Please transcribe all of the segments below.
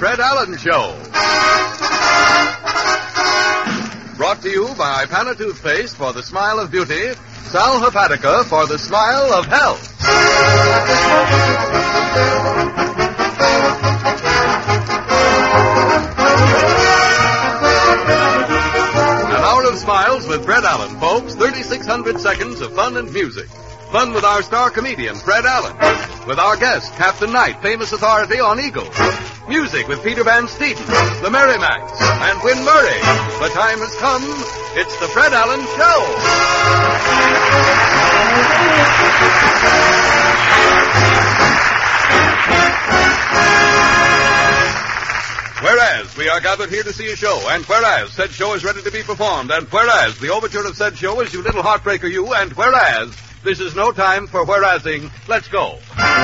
Fred Allen Show. Brought to you by Pana Toothpaste for the smile of beauty, Sal Hepatica for the smile of health. An hour of smiles with Fred Allen, folks. 3,600 seconds of fun and music. Fun with our star comedian, Fred Allen. With our guest, Captain Knight, famous authority on eagles. Music with Peter Van Steeden, the Merrimacs, and Win Murray. The time has come. It's the Fred Allen Show. Whereas we are gathered here to see a show, and whereas said show is ready to be performed, and whereas the overture of said show is You Little Heartbreaker You, and whereas this is no time for whereasing, let's go.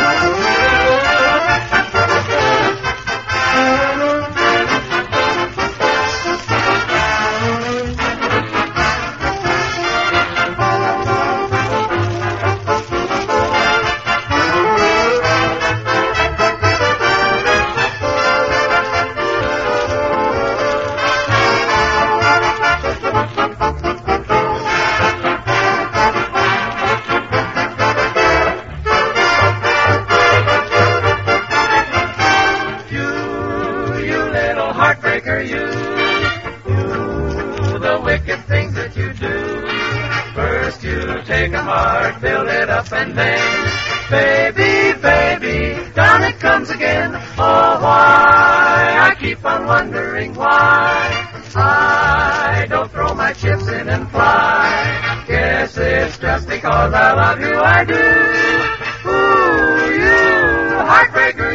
Build it up and then, baby, baby, down it comes again. Oh, why? I keep on wondering why I don't throw my chips in and fly. Guess it's just because I love you, I do. Ooh, you, heartbreaker,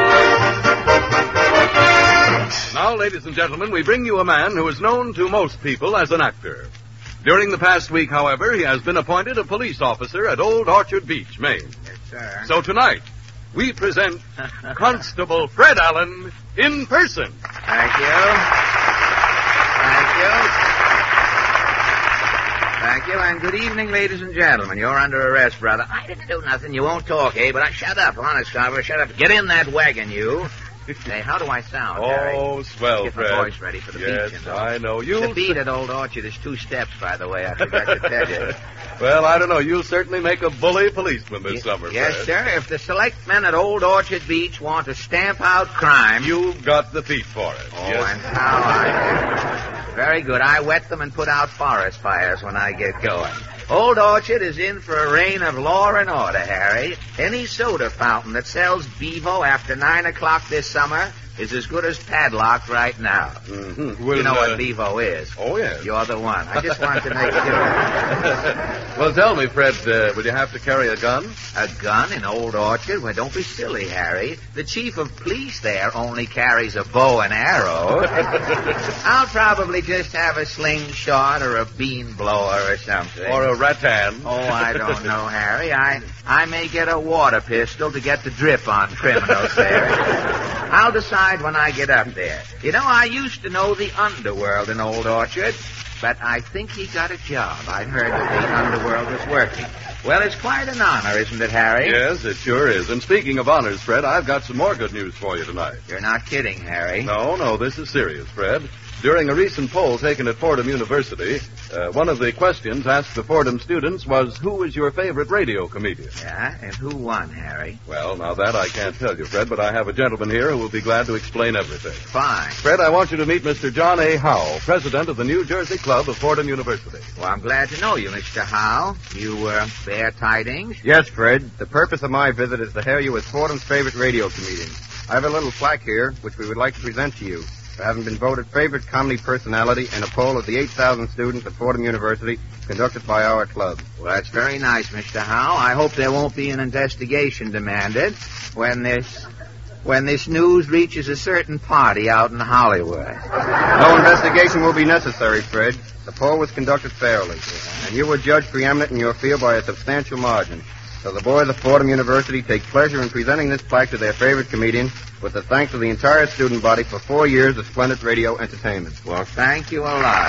you. Now, ladies and gentlemen, we bring you a man who is known to most people as an actor. During the past week, however, he has been appointed a police officer at Old Orchard Beach, Maine. Yes, sir. So tonight, we present Constable Fred Allen in person. Thank you. Thank you, and good evening, ladies and gentlemen. You're under arrest, brother. I didn't do nothing. You won't talk, eh? But shut up, honest, Carver. Shut up. Get in that wagon, you. Hey, how do I sound, Harry? Oh, swell, Get Fred. my voice ready for the beach, you know. I know. The beat at Old Orchard is 2 steps, by the way. I forgot to tell you. Well, I don't know. You'll certainly make a bully policeman this summer, Yes, Fred. sir. If the select men at Old Orchard Beach want to stamp out crime... You've got the feet for it. Oh, yes. and how I do. Very good. I wet them and put out forest fires when I get going. Old Orchard is in for a reign of law and order, Harry. Any soda fountain that sells Bevo after 9 o'clock this summer is as good as padlocked right now. Mm-hmm. You know what Bevo is? Oh, yes. You're the one. I just wanted to make sure. Well, tell me, Fred, will you have to carry a gun? A gun in Old Orchard? Well, don't be silly, Harry. The chief of police there only carries a bow and arrow. I'll probably just have a slingshot or a bean blower or something. Or a rattan. Oh, I don't know, Harry. I may get a water pistol to get the drip on criminals there. I'll decide when I get up there. You know, I used to know the underworld in Old Orchard, but I think he got a job. I heard that the underworld was working. Well, it's quite an honor, isn't it, Harry? Yes, it sure is. And speaking of honors, Fred, I've got some more good news for you tonight. You're not kidding, Harry. No, this is serious, Fred. During a recent poll taken at Fordham University, one of the questions asked the Fordham students was, who is your favorite radio comedian? Yeah, and who won, Harry? Well, now that I can't tell you, Fred, but I have a gentleman here who will be glad to explain everything. Fine. Fred, I want you to meet Mr. John A. Howe, president of the New Jersey Club of Fordham University. Well, I'm glad to know you, Mr. Howe. You bear tidings? Yes, Fred. The purpose of my visit is to hail you as Fordham's favorite radio comedian. I have a little plaque here, which we would like to present to you, for having been voted favorite comedy personality in a poll of the 8,000 students at Fordham University conducted by our club. Well, that's very nice, Mr. Howe. I hope there won't be an investigation demanded when this news reaches a certain party out in Hollywood. No investigation will be necessary, Fred. The poll was conducted fairly, and you were judged preeminent in your field by a substantial margin. So the boys of Fordham University take pleasure in presenting this plaque to their favorite comedian with the thanks of the entire student body for 4 years of splendid radio entertainment. Well, thank you a lot.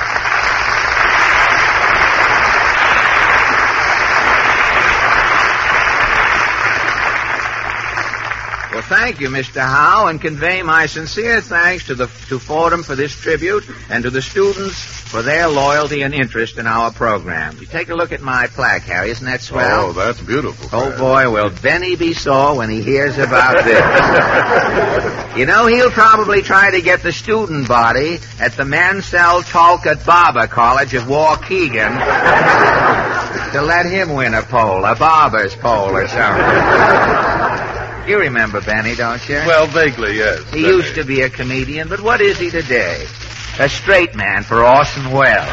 Well, thank you, Mr. Howe, and convey my sincere thanks to Fordham for this tribute and to the students for their loyalty and interest in our program. You take a look at my plaque, Harry. Isn't that swell? Oh, that's beautiful. Oh, boy, will Benny be sore when he hears about this. You know, he'll probably try to get the student body at the Mansell Talcott Barber College of Waukegan to let him win a pole, a barber's pole or something. You remember Benny, don't you? Well, vaguely, yes. He used to be a comedian, but what is he today? A straight man for Orson Welles.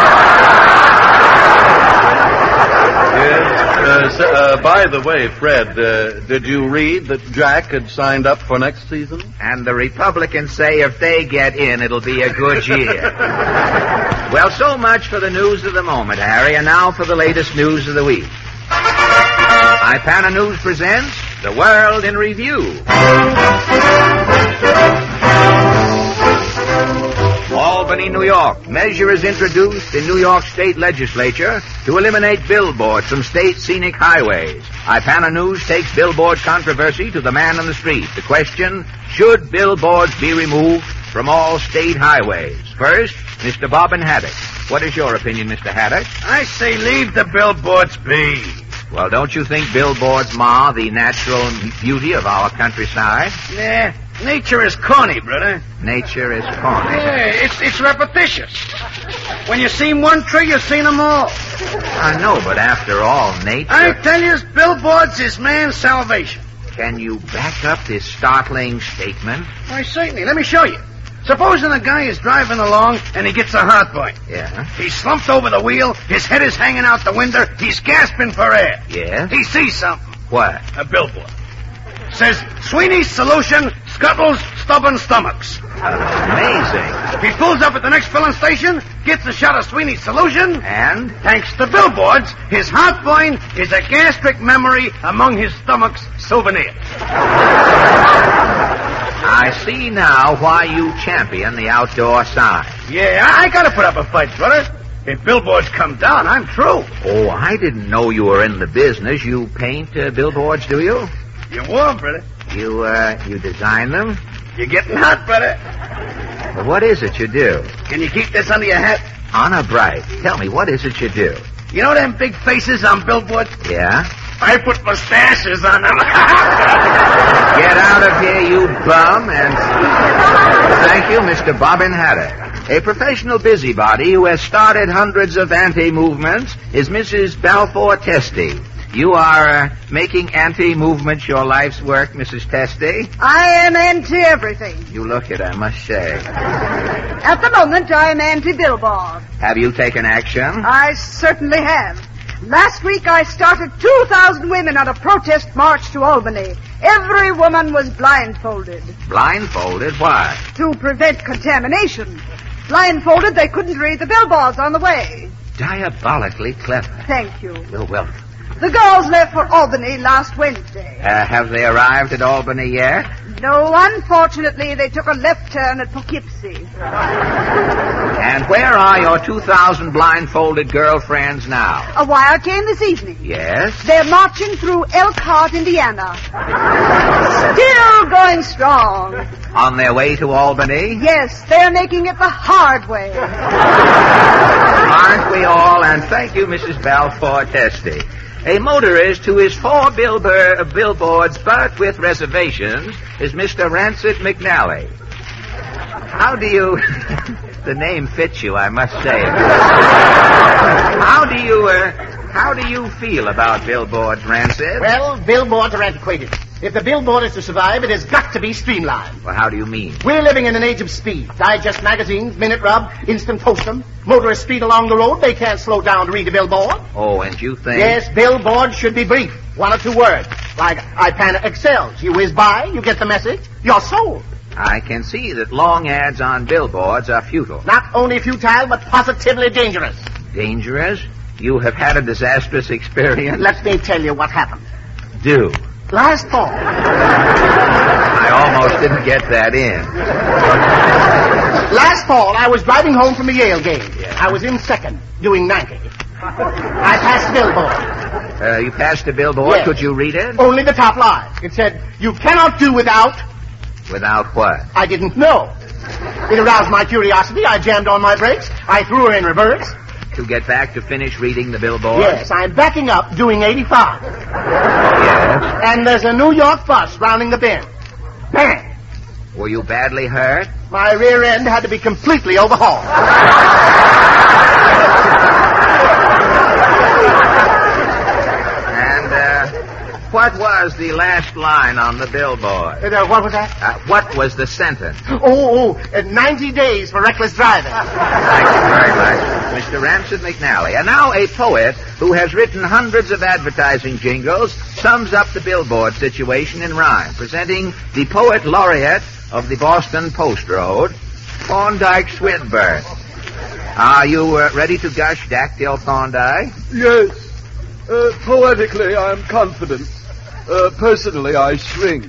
Yes. By the way, Fred, did you read that Jack had signed up for next season? And the Republicans say if they get in, it'll be a good year. Well, so much for the news of the moment, Harry, and now for the latest news of the week. Ipana News presents The World in Review. Albany, New York. Measure is introduced in New York State Legislature to eliminate billboards from state scenic highways. Ipana News takes billboard controversy to the man on the street. The question, should billboards be removed from all state highways? First, Mr. Bobbin Haddock. What is your opinion, Mr. Haddock? I say leave the billboards be. Well, don't you think billboards mar the natural beauty of our countryside? Yeah, nature is corny, brother. Nature is corny. Yeah, it's repetitious. When you've seen one tree, you've seen them all. I know, but after all, nature... I tell you, billboards is man's salvation. Can you back up this startling statement? Why, certainly. Let me show you. Supposing a guy is driving along and he gets a heartburn. Yeah? He's slumped over the wheel, his head is hanging out the window, he's gasping for air. Yeah? He sees something. What? A billboard. Says, Sweeney's Solution scuttles stubborn stomachs. Amazing. He pulls up at the next filling station, gets a shot of Sweeney's Solution, And? thanks to billboards, his heartburn is a gastric memory among his stomach's souvenirs. I see now why you champion the outdoor sign. Yeah, I gotta put up a fight, brother. If billboards come down, I'm through. Oh, I didn't know you were in the business. You paint billboards, do you? You're warm, brother. You design them? You're getting hot, brother. Well, what is it you do? Can you keep this under your hat? Honor bright. Tell me, what is it you do? You know them big faces on billboards? Yeah? I put mustaches on them. Get out of here, you bum, and thank you, Mr. Bobbin Haddock. A professional busybody who has started hundreds of anti-movements is Mrs. Balfour Testy. You are making anti-movements your life's work, Mrs. Testy? I am anti-everything. You look it, I must say. At the moment, I am anti-billboard. Have you taken action? I certainly have. Last week, I started 2,000 women on a protest march to Albany. Every woman was blindfolded. Blindfolded? Why? To prevent contamination. Blindfolded, they couldn't read the billboards on the way. Diabolically clever. Thank you. You're welcome. The girls left for Albany last Wednesday. Have they arrived at Albany yet? No, unfortunately, they took a left turn at Poughkeepsie. And where are your 2,000 blindfolded girlfriends now? A wire came this evening. Yes? They're marching through Elkhart, Indiana. Still going strong. On their way to Albany? Yes, they're making it the hard way. Aren't we all? And thank you, Mrs. Balfour Testy. A motorist who is for billboards, but with reservations, is Mr. Rancid McNally. How do you... The name fits you, I must say. How do you feel about billboards, Rancid? Well, billboards are antiquated. If the billboard is to survive, it has got to be streamlined. Well, how do you mean? We're living in an age of speed. Digest magazines, Minute Rub, Instant Post 'em. Motorists speed along the road. They can't slow down to read a billboard. Oh, and you think... Yes, billboards should be brief. 1 or 2 words. Like Ipana excels. You whiz by, you get the message, you're sold. I can see that long ads on billboards are futile. Not only futile, but positively dangerous. Dangerous? You have had a disastrous experience? Let me tell you what happened. Do. Last fall. I almost didn't get that in. Last fall, I was driving home from a Yale game. Yeah. I was in second, doing 90. I passed the billboard. You passed the billboard. Yes. Could you read it? Only the top line. It said, "You cannot do without." Without what? I didn't know. It aroused my curiosity. I jammed on my brakes. I threw her in reverse. To get back to finish reading the billboard? Yes, I'm backing up, doing 85. Yes. And there's a New York bus rounding the bend. Bang! Were you badly hurt? My rear end had to be completely overhauled. What was the last line on the billboard? What was that? What was the sentence? 90 days for reckless driving. Thank you very much, Mr. Ramsed McNally. And now a poet who has written hundreds of advertising jingles sums up the billboard situation in rhyme, presenting the poet laureate of the Boston Post Road, Thorndike Swinburne. Are you ready to gush, Dactyl Thorndike? Yes. Poetically, I am confident. Personally, I shrink.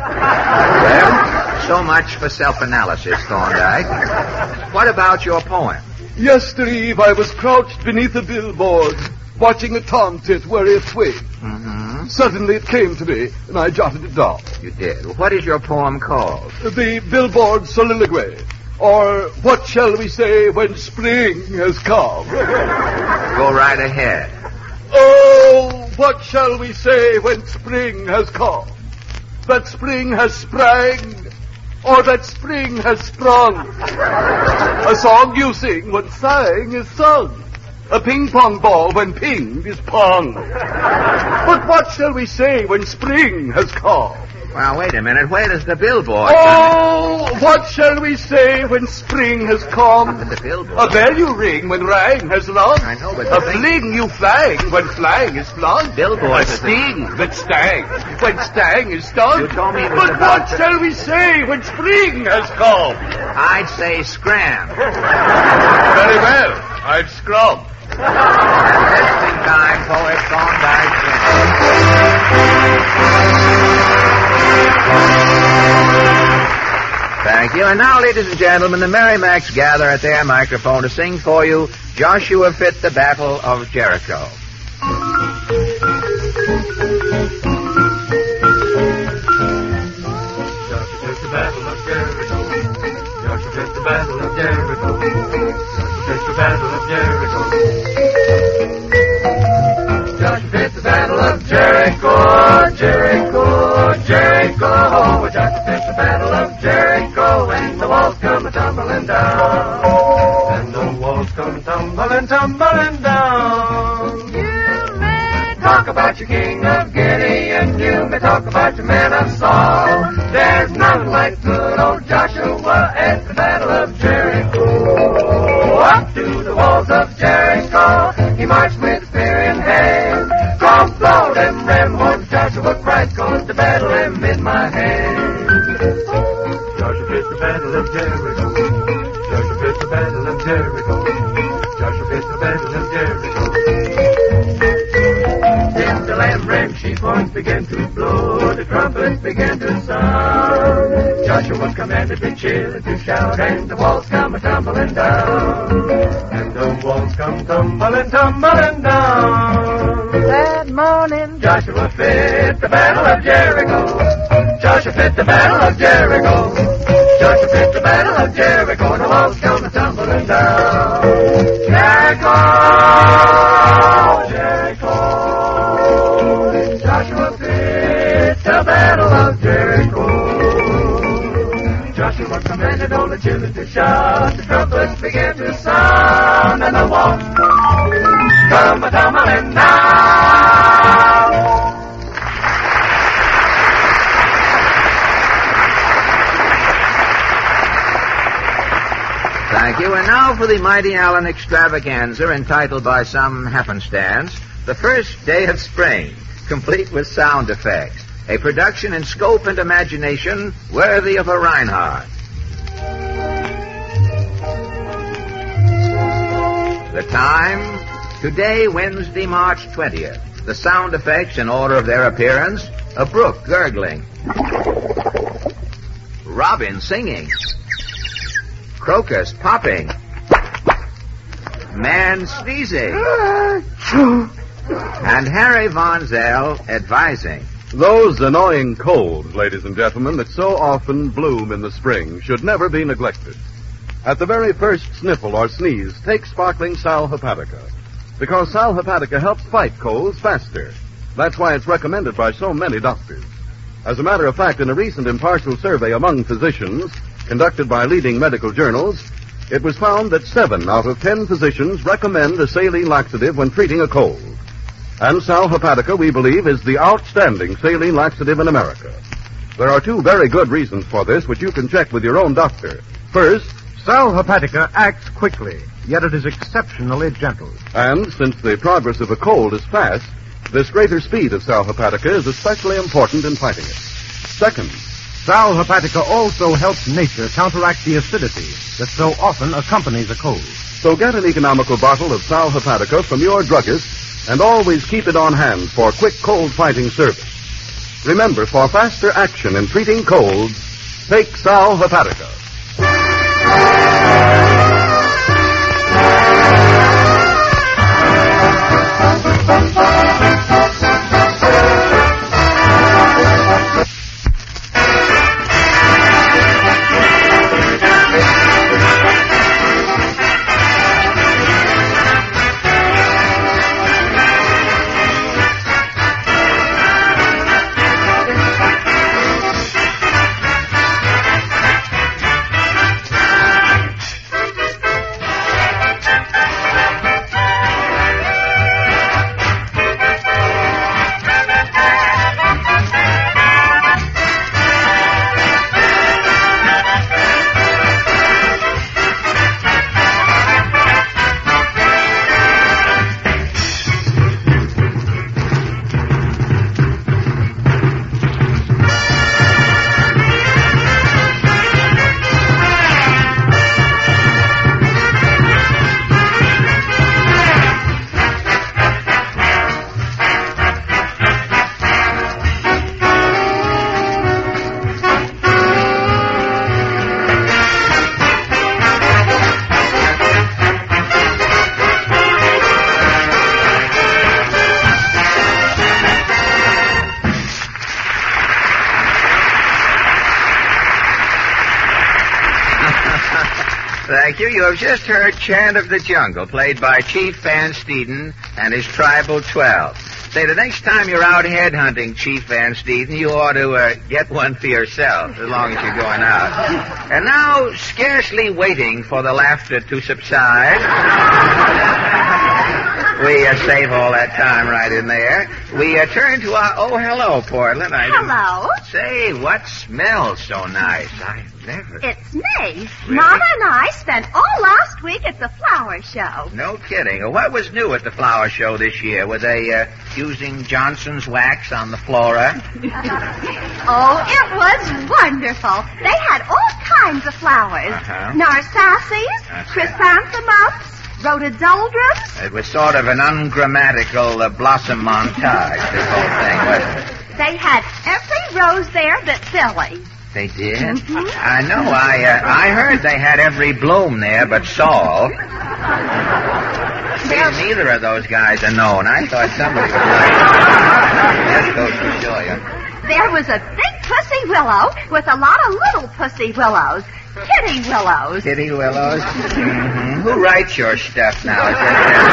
Well, so much for self-analysis, Thorndike. What about your poem? Yesterday eve, I was crouched beneath a billboard, watching a tomtit worry a twig. Mm-hmm. Suddenly it came to me, and I jotted it down. You did. What is your poem called? The Billboard Soliloquy, or What Shall We Say When Spring Has Come? Go right ahead. Oh, what shall we say when spring has come? That spring has sprang, or that spring has sprung. A song you sing when sang is sung. A ping-pong ball when pinged is pong. But what shall we say when spring has come? Well, wait a minute. Where is the billboard? Oh, what shall we say when spring has come? The billboard. A bell you ring when rang has rung. I know, but a fling you flang when flang is flung. Billboard. A sting that stang when stang is stung. You told me it was but about what shall we say when spring has come? I'd say scram. Very well. I'd scrub. Testing time, poet Thorndike. Thank you. And now, ladies and gentlemen, the Merrimacs gather at their microphone to sing for you Joshua Fit the Battle of Jericho. Joshua fit the battle of Jericho. Joshua fit the battle of Jericho. Joshua fit the battle of Jericho. Joshua fit the battle of Jericho. Jericho, Jericho. Joshua fit the battle of Jericho. And the walls come a-tumbling down. And the walls come tumbling, tumbling down. You may talk about your king of Gideon. You may talk about your man of Saul. There's none like good old Joshua at the battle of Jericho. Up to the walls of Jericho, he marched with spear in hand. Come blow them ram horns, Joshua cried, 'cause the battle am in my hand. Joshua fit the battle of Jericho. Joshua fit the battle of Jericho. Joshua fit the battle of Jericho. Then the lamb sheep horns began to blow, the trumpets began to sound. Joshua commanded the children to shout, and the walls come a-tumbling down. And the walls come tumbling, tumbling down. That morning, Joshua fit the battle of Jericho. Joshua fit the battle of Jericho. Joshua fit the battle of Jericho, and the walls come a-tumbling down. Jericho, Jericho. Joshua fit the battle of Jericho. Joshua commanded all the children to shout, the trumpets began to sound, and the walls come a-tumbling down. Thank you. And now for the Mighty Allen extravaganza entitled by some happenstance, The First Day of Spring, complete with sound effects. A production in scope and imagination worthy of a Reinhardt. The time, today, Wednesday, March 20th. The sound effects in order of their appearance, a brook gurgling, robin singing, crocus popping, Man sneezing. And Harry Von Zell advising. Those annoying colds, ladies and gentlemen, that so often bloom in the spring should never be neglected. At the very first sniffle or sneeze, take sparkling Sal Hepatica. Because Sal Hepatica helps fight colds faster. That's why it's recommended by so many doctors. As a matter of fact, in a recent impartial survey among physicians, conducted by leading medical journals, it was found that 7 out of 10 physicians recommend a saline laxative when treating a cold. And Sal Hepatica, we believe, is the outstanding saline laxative in America. There are 2 very good reasons for this, which you can check with your own doctor. First, Sal Hepatica acts quickly, yet it is exceptionally gentle. And since the progress of a cold is fast, this greater speed of Sal Hepatica is especially important in fighting it. Second, Sal Hepatica also helps nature counteract the acidity that so often accompanies a cold. So get an economical bottle of Sal Hepatica from your druggist and always keep it on hand for quick cold fighting service. Remember, for faster action in treating colds, take Sal Hepatica. Thank you. You have just heard Chant of the Jungle, played by Chief Van Steeden and his Tribal 12. Say, the next time you're out headhunting, Chief Van Steeden, you ought to get one for yourself, as long as you're going out. And now, scarcely waiting for the laughter to subside, we save all that time right in there. We turn to our hello, Portland. Hello. Say, what smells so nice? I've never... It's me. Really? Mama and I spent all last week at the flower show. No kidding. What was new at the flower show this year? Were they using Johnson's wax on the flora? Oh, it was wonderful. They had all kinds of flowers. Narcissus, chrysanthemums, rhododendrons. It was sort of an ungrammatical blossom montage, this whole thing, wasn't it? They had every rose there but Billy. They did? Mm-hmm. I know. I heard they had every bloom there but Saul. See, neither of those guys are known. I thought somebody would like it. Just goes to show you. There was a big pussy willow with a lot of little pussy willows. Kitty willows. Kitty willows? Mm-hmm. Who writes your stuff now? Is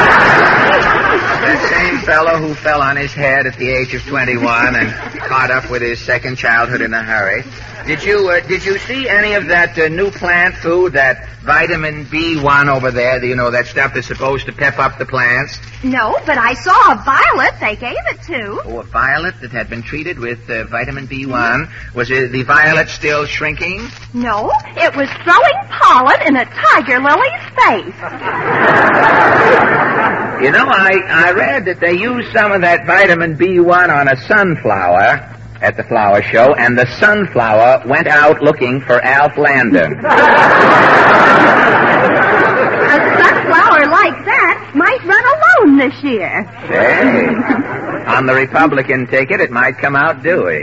that same fellow who fell on his head at the age of 21 and caught up with his second childhood in a hurry? Did you see any of that new plant food, that vitamin B1 over there? You know, that stuff that's supposed to pep up the plants? No, but I saw a violet they gave it to. Oh, a violet that had been treated with vitamin B1. Was the violet still shrinking? No, it was throwing pollen in a tiger lily's face. You know, I read that they used some of that vitamin B1 on a sunflower at the flower show, and the sunflower went out looking for Alf Landon. A sunflower like that might run alone this year. Hey, on the Republican ticket, it might come out Dewey.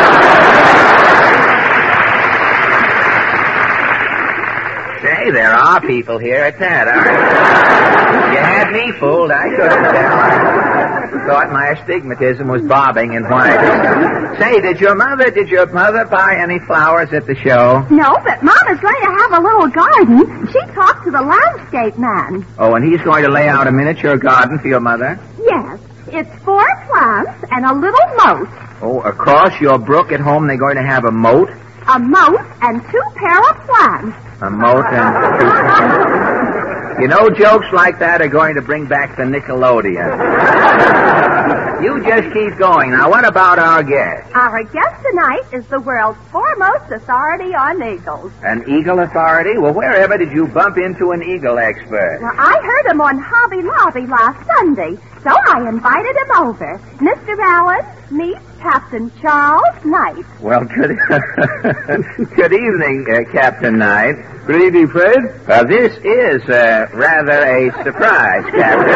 Say, there are people here at that, aren't you? You had me fooled. I couldn't tell. I thought my astigmatism was bobbing in white. Say, did your mother buy any flowers at the show? No, but Mama's going to have a little garden. She talked to the landscape man. Oh, and he's going to lay out a miniature garden for your mother? Yes. It's 4 plants and a little moat. Oh, across your brook at home they're going to have a moat? A moat and 2 pair of plants. A moat and 2 pair. You know, jokes like that are going to bring back the Nickelodeon. You just keep going. Now, what about our guest? Our guest tonight is the world's foremost authority on eagles. An eagle authority? Well, wherever did you bump into an eagle expert? Well, I heard him on Hobby Lobby last Sunday, so I invited him over. Mr. Allen, meet Captain Charles Knight. Well, good evening, Captain Knight. Good evening, Fred. This is rather a surprise, Captain.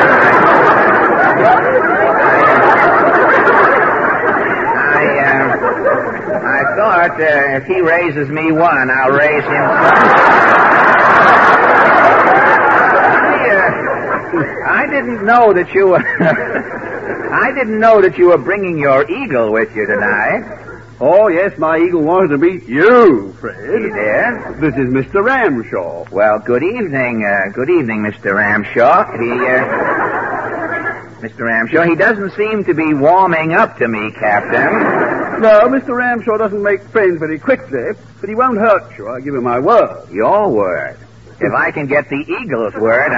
I thought if he raises me one, I'll raise him. I didn't know that you were. I didn't know that you were bringing your eagle with you tonight. Oh, yes, my eagle wanted to meet you, Fred. He did? This is Mr. Ramshaw. Well, good evening, Mr. Ramshaw. Mr. Ramshaw, he doesn't seem to be warming up to me, Captain. No, Mr. Ramshaw doesn't make friends very quickly, but he won't hurt you, I give you my word. Your word? If I can get the eagle's word,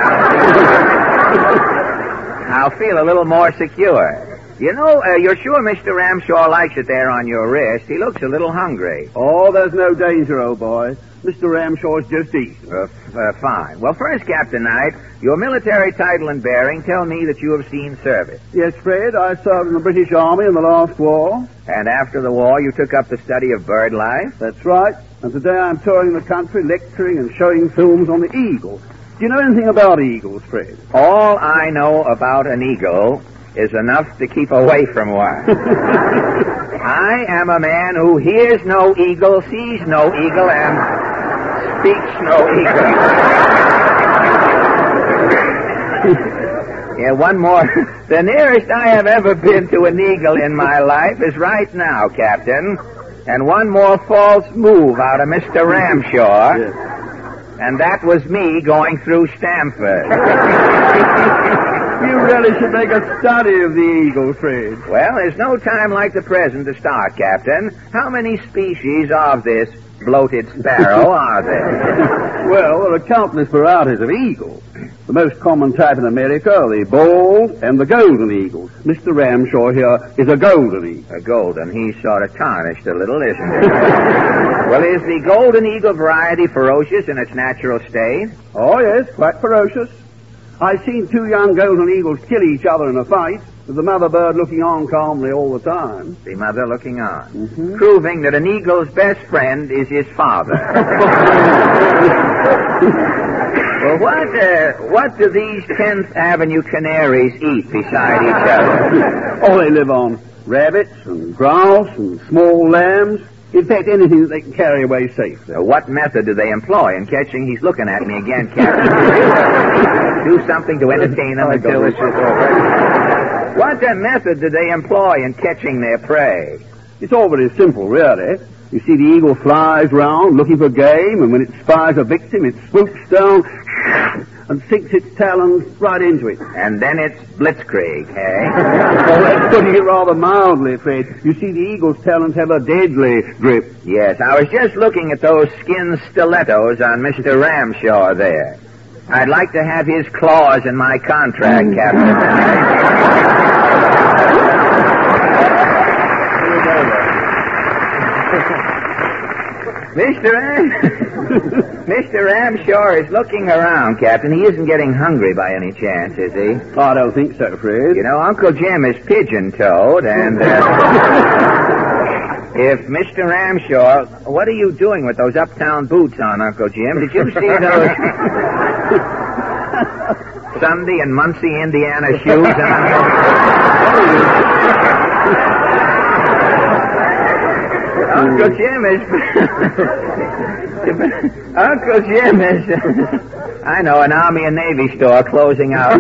I'll feel a little more secure. You know, you're sure Mr. Ramshaw likes it there on your wrist? He looks a little hungry. Oh, there's no danger, old boy. Mr. Ramshaw's just eating. Fine. Well, first, Captain Knight, your military title and bearing tell me that you have seen service. Yes, Fred, I served in the British Army in the last war. And after the war, you took up the study of bird life? That's right. And today I'm touring the country, lecturing and showing films on the eagle. Do you know anything about eagles, Fred? All I know about an eagle is enough to keep away from one. I am a man who hears no eagle, sees no eagle, and speaks no eagle. Yeah, one more. The nearest I have ever been to an eagle in my life is right now, Captain. And one more false move out of Mr. Ramshaw. Yes. And that was me going through Stamford. You really should make a study of the eagle, Fred. Well, there's no time like the present to start, Captain. How many species of this bloated sparrow are there? Well, there are countless varieties of eagles. The most common type in America are the bald and the golden eagles. Mr. Ramshaw here is a golden eagle. A golden. He's sort of tarnished a little, isn't he? Well, is the golden eagle variety ferocious in its natural state? Oh, yes, quite ferocious. I've seen 2 young golden eagles kill each other in a fight, with the mother bird looking on calmly all the time. The mother looking on. Mm-hmm. Proving that an eagle's best friend is his father. Well, what do these 10th Avenue canaries eat beside each other? Oh, they live on rabbits and grouse and small lambs. In fact, anything that they can carry away safely. What method do they employ in catching? He's looking at me again, Captain. Do something to entertain them until this is over. What method do they employ in catching their prey? It's all very simple, really. You see, the eagle flies round looking for game, and when it spies a victim, it swoops down and sinks its talons right into it. And then it's blitzkrieg, eh? Well, that's putting it rather mildly, Fred. You see, the eagle's talons have a deadly grip. Yes, I was just looking at those skin stilettos on Mr. Ramshaw there. I'd like to have his clause in my contract, Captain. Mr. Ramshaw is looking around, Captain. He isn't getting hungry by any chance, is he? Oh, I don't think so, Fred. You know, Uncle Jim is pigeon-toed, and if Mr. Ramshaw... What are you doing with those uptown boots on, Uncle Jim? Did you see those Sunday and Muncie, Indiana shoes on? Uncle Jim is I know, an Army and Navy store closing out.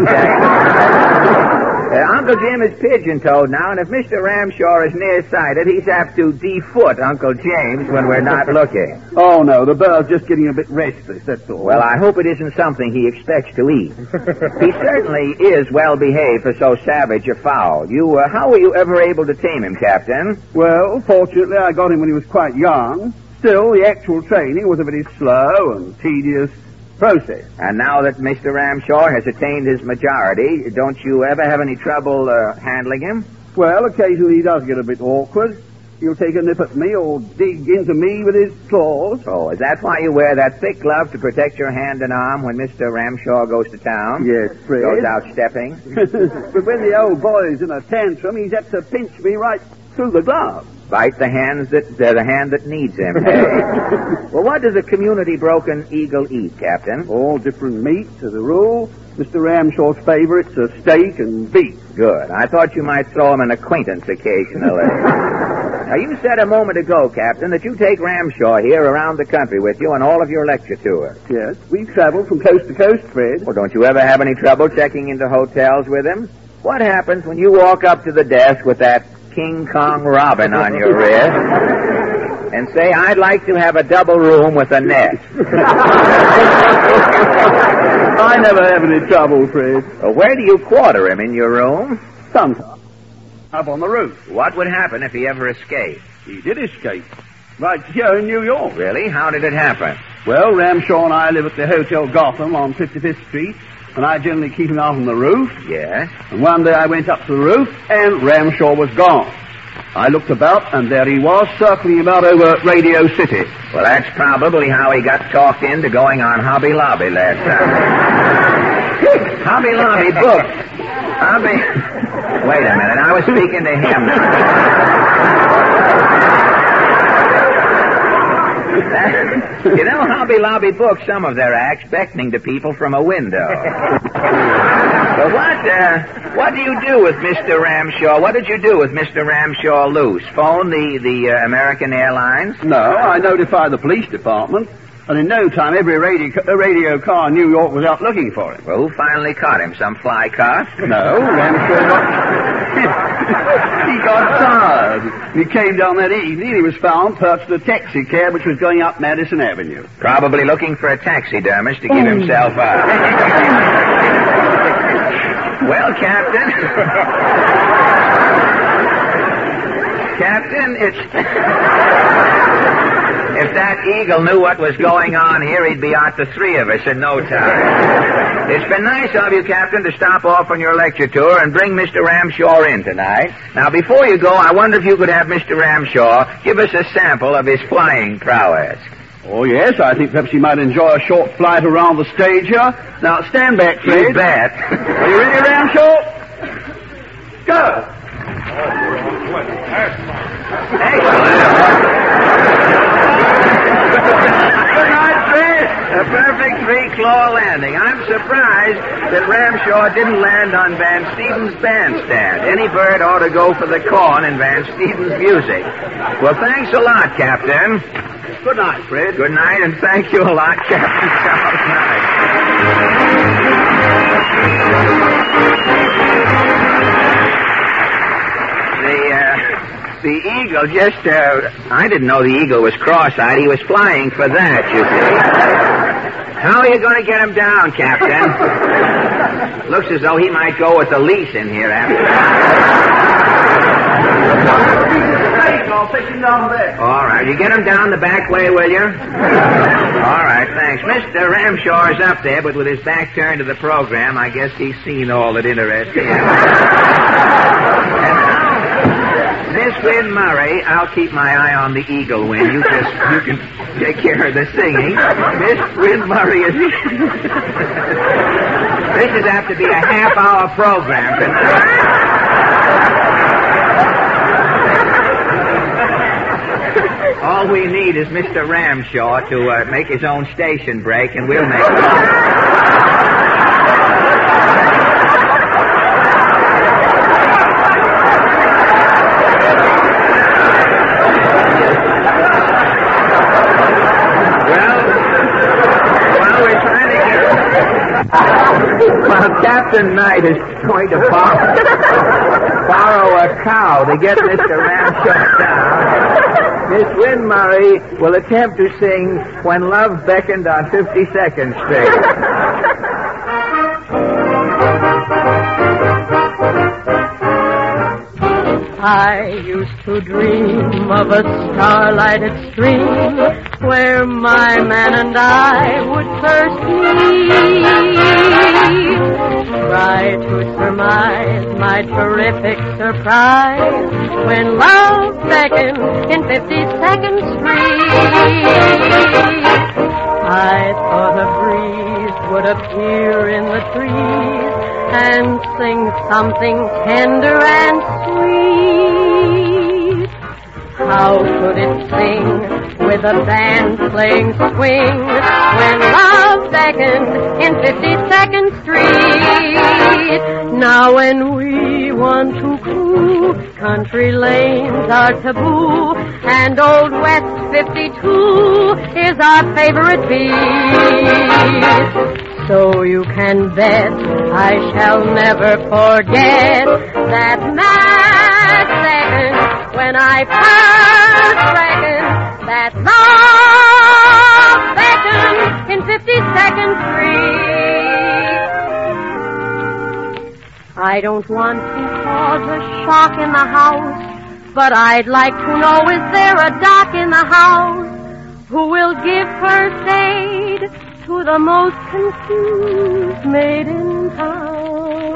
Uncle Jim is pigeon-toed now, and if Mr. Ramshaw is nearsighted, he's apt to defoot Uncle James when we're not looking. Oh, no, the bird's just getting a bit restless, that's all. Well, I hope it isn't something he expects to eat. He certainly is well-behaved for so savage a fowl. How were you ever able to tame him, Captain? Well, fortunately, I got him when he was quite young. Still, the actual training was a very slow and tedious process. And now that Mr. Ramshaw has attained his majority, don't you ever have any trouble handling him? Well, occasionally he does get a bit awkward. He'll take a nip at me or dig into me with his claws. Oh, is that why you wear that thick glove to protect your hand and arm when Mr. Ramshaw goes to town? Yes, Fred. Goes out stepping? But when the old boy's in a tantrum, he's apt to pinch me right through the glove. Bite the hand that needs him. Hey? Well, what does a community-broken eagle eat, Captain? All different meats, as a rule. Mr. Ramshaw's favorites are steak and beef. Good. I thought you might throw him an acquaintance occasionally. Now, you said a moment ago, Captain, that you take Ramshaw here around the country with you on all of your lecture tours. Yes, we travel from coast to coast, Fred. Well, don't you ever have any trouble checking into hotels with him? What happens when you walk up to the desk with that King Kong Robin on your wrist and say, I'd like to have a double room with a nest? I never have any trouble, Fred. Well, where do you quarter him? In your room? Sometimes. Up on the roof. What would happen if he ever escaped? He did escape. Right here in New York. Really? How did it happen? Well, Ramshaw and I live at the Hotel Gotham on 55th Street, and I generally keep him out on the roof. Yes? And one day I went up to the roof, and Ramshaw was gone. I looked about, and there he was, circling about over Radio City. Well, that's probably how he got talked into going on Hobby Lobby last time. Hobby Lobby books. Wait a minute, I was speaking to him. You know, Hobby Lobby books some of their acts beckoning to people from a window. But what do you do with Mr. Ramshaw? What did you do with Mr. Ramshaw loose? Phone the American Airlines? No, I notified the police department, and in no time every radio car in New York was out looking for him. Well, who finally caught him? Some fly cop? No, Ramshaw he got tired. He came down that evening, he was found perched in a taxi cab which was going up Madison Avenue. Probably looking for a taxidermist to give himself up. Well, Captain, if that eagle knew what was going on here, he'd be out the three of us in no time. It's been nice of you, Captain, to stop off on your lecture tour and bring Mr. Ramshaw in tonight. Now, before you go, I wonder if you could have Mr. Ramshaw give us a sample of his flying prowess. Oh, yes, I think perhaps you might enjoy a short flight around the stage here. Now, stand back, Fred. You bet. Are you ready, Ramshaw? Go! Good night, Fred. A perfect three-claw landing. I'm surprised that Ramshaw didn't land on Van Stevens' bandstand. Any bird ought to go for the corn in Van Stevens' music. Well, thanks a lot, Captain. Good night, Fred. Good night, and thank you a lot, Captain Charles Knight. The eagle just, I didn't know the eagle was cross-eyed. He was flying for that, you see. How are you going to get him down, Captain? Looks as though he might go with the lease in here after I'll take him down there. All right. You get him down the back way, will you? All right, thanks. Mr. Ramshaw is up there, but with his back turned to the program, I guess he's seen all that interests him. Miss Wynn Murray, I'll keep my eye on the eagle wing. You can take care of the singing. Miss Wynn Murray is... This is apt to be a half-hour program tonight. All we need is Mr. Ramshaw to make his own station break, and we'll make it. Captain Knight is going to borrow a cow to get Mr. Ramshaw down. Miss Wynne Murray will attempt to sing When Love Beckoned on 52nd Street. I used to dream of a starlighted stream where my man and I would first meet. Try to surmise my terrific surprise when love beckoned in 52nd Street. I thought a breeze would appear in the trees and sing something tender and sweet. How could it sing with a band playing swing when love beckoned in 52nd Street? Now when we want to coo, country lanes are taboo, and Old West 52 is our favorite beat. So you can bet I shall never forget that mad second when I first reckoned that love beckoned in 52nd Street. I don't want to cause a shock in the house, but I'd like to know, is there a doc in the house who will give first aid to the most confused maid in town?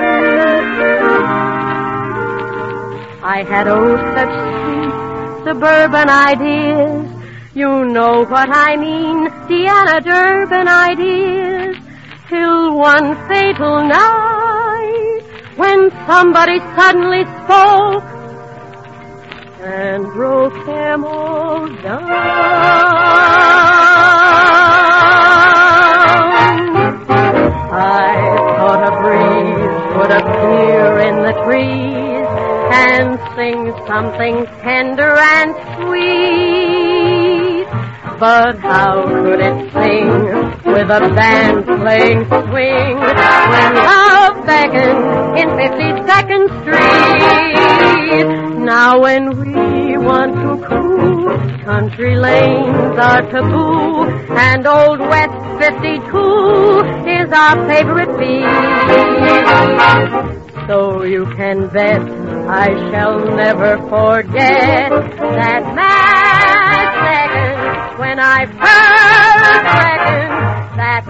I had such sweet suburban ideas. You know what I mean, Deanna Durbin ideas. Till one fatal night when somebody suddenly spoke and broke them all down. I thought a breeze would appear in the trees and sing something tender and sweet. But how could it sing with a band playing swing when love beckoned in 52nd Street? Now when we want to coo, country lanes are taboo, and Old West 52 is our favorite beat. So you can bet I shall never forget that mad second when I first reckoned that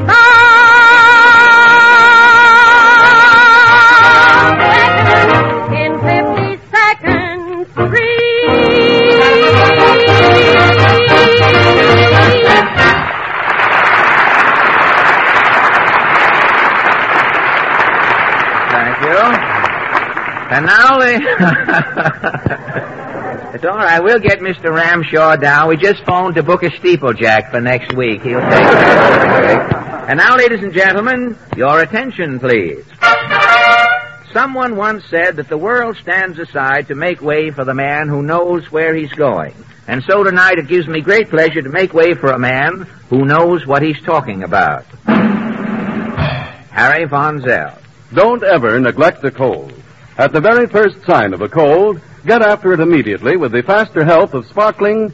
love beckoned in 52nd Street. Thank you. And now it's all right. We'll get Mr. Ramshaw down. We just phoned to book a steeplejack for next week. He'll take it. And now, ladies and gentlemen, your attention, please. Someone once said that the world stands aside to make way for the man who knows where he's going. And so tonight it gives me great pleasure to make way for a man who knows what he's talking about. Harry Von Zell. Don't ever neglect a cold. At the very first sign of a cold, get after it immediately with the faster help of sparkling,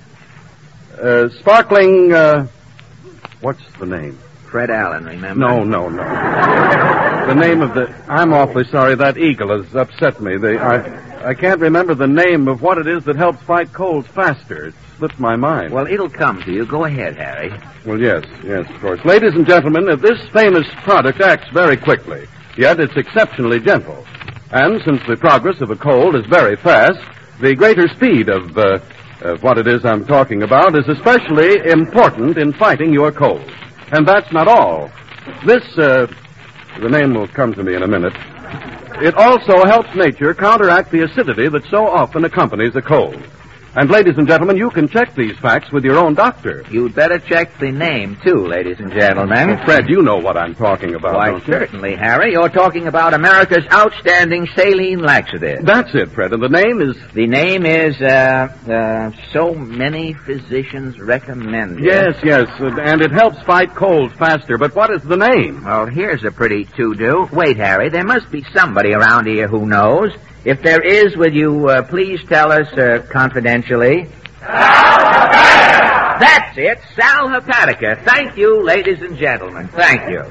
what's the name? Fred Allen, remember? No. The name of I'm awfully sorry, that eagle has upset me. I can't remember the name of what it is that helps fight colds faster. It slipped my mind. Well, it'll come to you. Go ahead, Harry. Well, yes, of course. Ladies and gentlemen, this famous product acts very quickly, yet it's exceptionally gentle. And since the progress of a cold is very fast, the greater speed of what it is I'm talking about is especially important in fighting your cold. And that's not all. This, the name will come to me in a minute. It also helps nature counteract the acidity that so often accompanies a cold. And, ladies and gentlemen, you can check these facts with your own doctor. You'd better check the name, too, ladies and gentlemen. Well, Fred, you know what I'm talking about, Why, don't you? certainly, Harry. You're talking about America's outstanding saline laxative. That's it, Fred, and the name is... The name is, So Many Physicians Recommend It. Yes, and it helps fight colds faster, but what is the name? Well, here's a pretty to-do. Wait, Harry, there must be somebody around here who knows. If there is, will you please tell us confidentially? That's it, Sal Hepatica. Thank you, ladies and gentlemen. Thank you.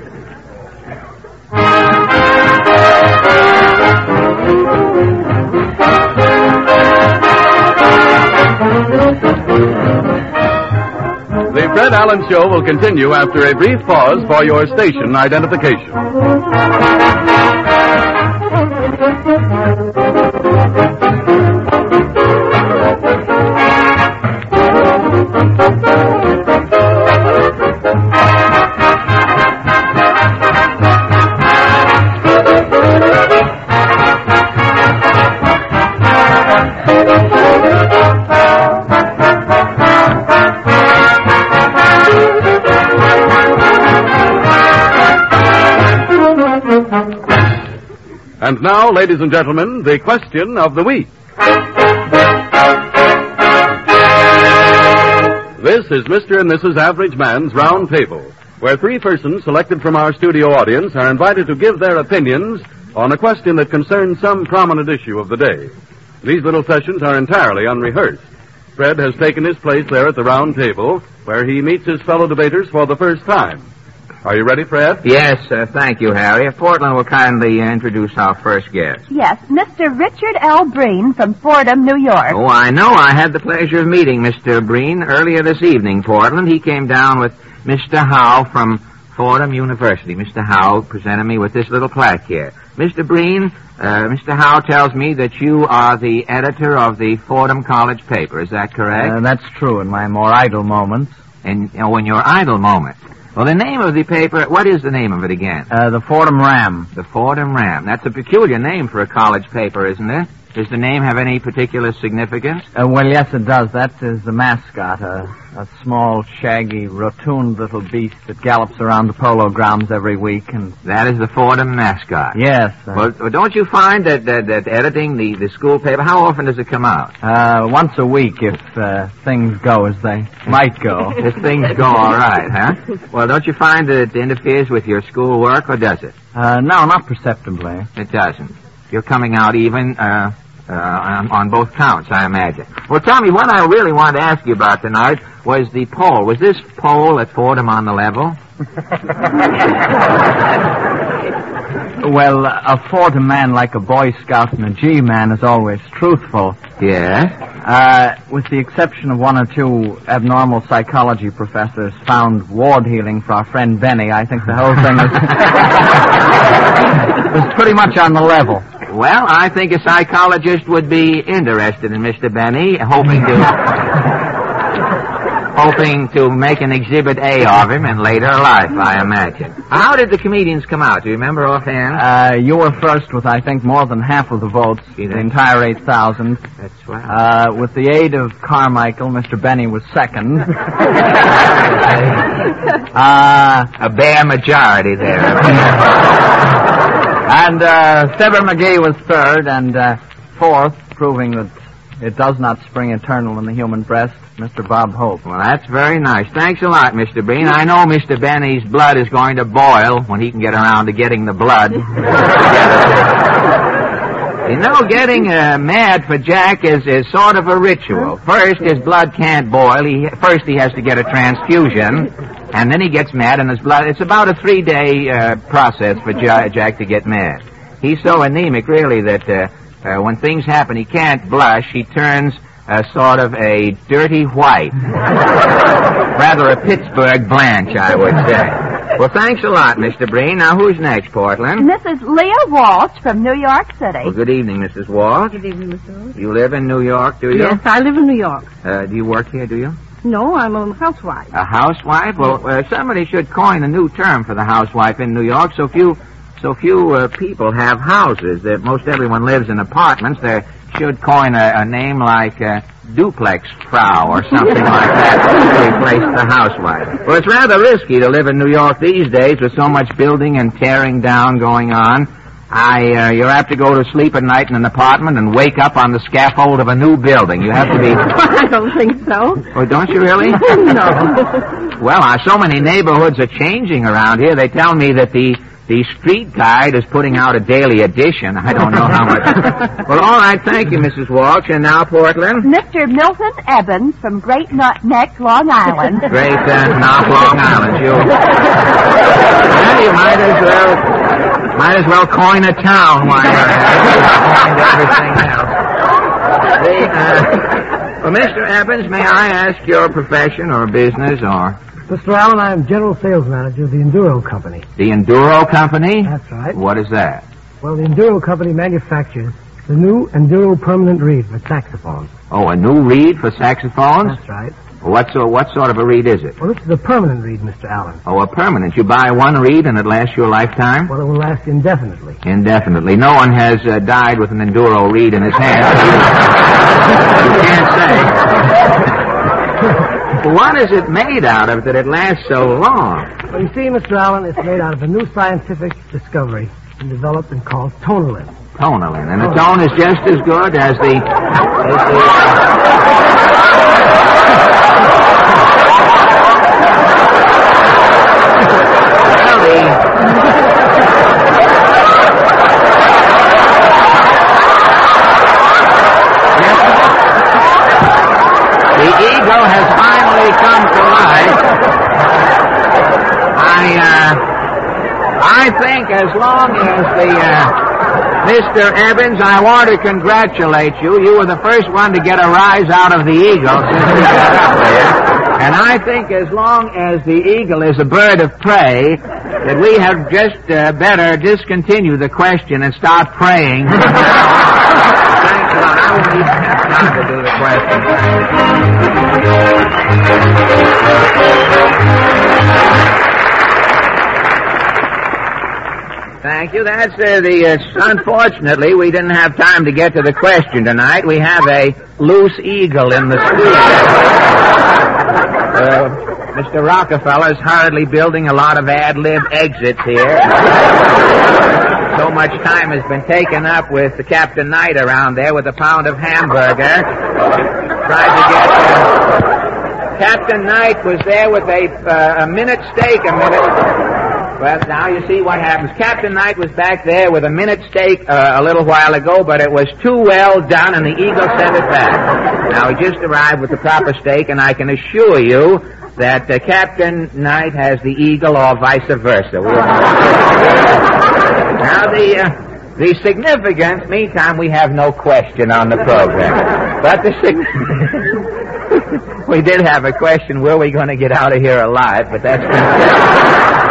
The Fred Allen Show will continue after a brief pause for your station identification. And now, ladies and gentlemen, the question of the week. This is Mr. and Mrs. Average Man's Round Table, where three persons selected from our studio audience are invited to give their opinions on a question that concerns some prominent issue of the day. These little sessions are entirely unrehearsed. Fred has taken his place there at the round table, where he meets his fellow debaters for the first time. Are you ready, Fred? Yes, thank you, Harry. If Portland will kindly introduce our first guest. Yes, Mr. Richard L. Breen from Fordham, New York. Oh, I know. I had the pleasure of meeting Mr. Breen earlier this evening, Portland. He came down with Mr. Howe from Fordham University. Mr. Howe presented me with this little plaque here. Mr. Breen, Mr. Howe tells me that you are the editor of the Fordham College paper. Is that correct? That's true, in my more idle moments. And in your idle moments. Well, the name of the paper, what is the name of it again? The Fordham Ram. The Fordham Ram. That's a peculiar name for a college paper, isn't it? Does the name have any particular significance? Well, yes, it does. That is the mascot, a small, shaggy, rotund little beast that gallops around the polo grounds every week. And that is the Fordham mascot? Yes. Well, don't you find that editing the school paper, how often does it come out? Once a week, if things go as they might go. If things go all right, huh? Well, don't you find that it interferes with your school work, or does it? No, not perceptibly. It doesn't. You're coming out even on both counts, I imagine. Well, tell me, what I really wanted to ask you about tonight was the poll. Was this poll at Fordham on the level? Well, a Fordham man like a Boy Scout and a G-man is always truthful. Yes? With the exception of one or two abnormal psychology professors found ward healing for our friend Benny, I think the whole thing was pretty much on the level. Well, I think a psychologist would be interested in Mr. Benny, hoping to make an Exhibit A of him in later life, I imagine. How did the comedians come out? Do you remember offhand? You were first with, I think, more than half of the votes, the entire 8,000. That's right. With the aid of Carmichael, Mr. Benny was second. A bare majority there. And Fibber McGee was third, and fourth, proving that it does not spring eternal in the human breast, Mr. Bob Hope. Well, that's very nice. Thanks a lot, Mr. Breen. I know Mr. Benny's blood is going to boil when he can get around to getting the blood. You know, getting mad for Jack is sort of a ritual. First, his blood can't boil. First, he has to get a transfusion, and then he gets mad, and his blood... It's about a 3-day process for Jack to get mad. He's so anemic, really, that when things happen, he can't blush. He turns sort of a dirty white. Rather a Pittsburgh Blanche, I would say. Well, thanks a lot, Mr. Breen. Now, who's next, Portland? Mrs. Leah Walsh from New York City. Well, good evening, Mrs. Walsh. Good evening, Mr. Walsh. You live in New York, do you? Yes, I live in New York. Do you work here, do you? No, I'm a housewife. A housewife? Well, somebody should coin a new term for the housewife in New York. So few people have houses. Most everyone lives in apartments. There should coin a name like Duplex Frau or something like that to replace the housewife. Well, it's rather risky to live in New York these days with so much building and tearing down going on. You're apt to go to sleep at night in an apartment and wake up on the scaffold of a new building. You have to be... I don't think so. Oh, don't you really? No. Well, so many neighborhoods are changing around here. They tell me that the Street Guide is putting out a daily edition. I don't know how much. Well, all right, thank you, Mrs. Walsh. And now, Portland? Mr. Milton Evans from Great Nut Neck, Long Island. Great Knock, Long Island. Well, you might as well coin a town while you're at it. Everything else. Well, Mr. Evans, may I ask your profession or business or... Mr. Allen, I am General Sales Manager of the Enduro Company. The Enduro Company? That's right. What is that? Well, the Enduro Company manufactures the new Enduro permanent reed for saxophones. Oh, a new reed for saxophones? That's right. What sort of a reed is it? Well, this is a permanent reed, Mr. Allen. Oh, a permanent. You buy one reed and it lasts you a lifetime? Well, it will last indefinitely. Indefinitely. No one has died with an Enduro reed in his hand. You can't say. What is it made out of that it lasts so long? Well, you see, Mr. Allen, it's made out of a new scientific discovery and developed and called tonalin. Tonalin. And the tone is just as good as the Eagle has finally come to life. I think as long as Mr. Evans, I want to congratulate you. You were the first one to get a rise out of the Eagle since we got up there. And I think as long as the Eagle is a bird of prey, that we have just better discontinue the question and start praying. Thanks a lot. I won't even have time to do the question. Thank you. That's unfortunately, we didn't have time to get to the question tonight. We have a loose eagle in the studio. Mr. Rockefeller's hurriedly building a lot of ad-lib exits here. So much time has been taken up with the Captain Knight around there with a pound of hamburger. Tried to get... Captain Knight was there with a minute steak Well, now you see what happens. Captain Knight was back there with a minute steak a little while ago, but it was too well done, and the Eagle sent it back. Now, he just arrived with the proper steak, and I can assure you that Captain Knight has the Eagle or vice versa. Now, the significance, meantime, we have no question on the program. But we did have a question, were we going to get out of here alive, but that's been...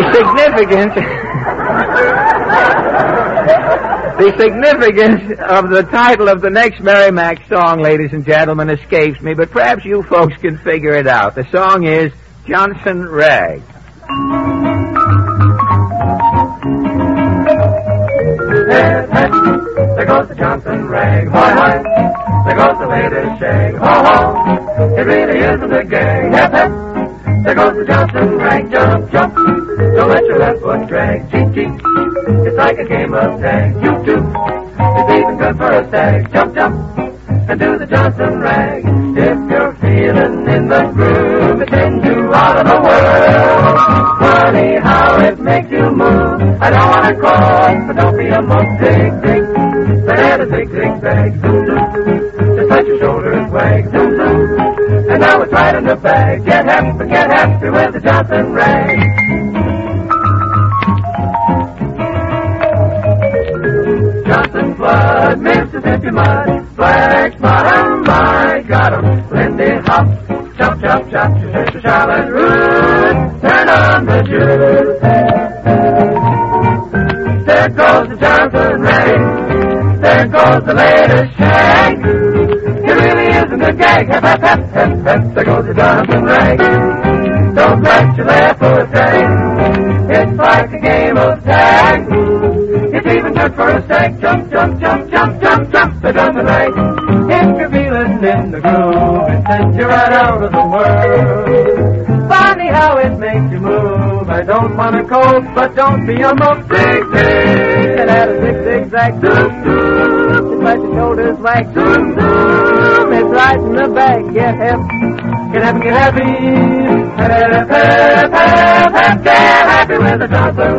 The significance of the title of the next Merrimack song, ladies and gentlemen, escapes me, but perhaps you folks can figure it out. The song is Johnson Rag. There goes the Johnson Rag, hoy hoy. There goes the latest shag, ho ho. It really isn't a gang, hep hep. There goes the Johnson Rag, jump jump. Don't let your left foot drag, cheek cheek. It's like a game of tag, you too. It's even good for a stag, jump jump. And do the Johnson Rag. If you're feeling in the groove, it sends you out of the world. Funny how it makes you move. I don't want to cross, but don't be a mook. Zig zig, that a zig zig zag, zoom zoom. Just let your shoulders wag, zoom zoom. And now it's right in the bag. Get happy with the Johnson Rag. Johnson blood, Mississippi mud, black bottom, I got 'em. Lindy hop, chop, chop, chop, Charlotte root, turn on the juice. There goes the Johnson Rag, there goes the latest shag. It really isn't a gag, hep, hep, hep, hep, hep. There goes the Johnson Rag, don't let your left foot drag. It's like a game of tag. It's even good for a stag. Jump, jump, jump, jump, jump, jump. the done night. If you're feeling in the groove, it sends you right out of the world. Funny how it makes you move. I don't want to cold, but don't be a muff. Zig-zag, and add a zig-zag, zoom-zoom. Just let your shoulders wag, zoom-zoom. It's right in the bag. Get hip, get happy, get happy. Hip, hip, hip, hip. Get happy with the Johnson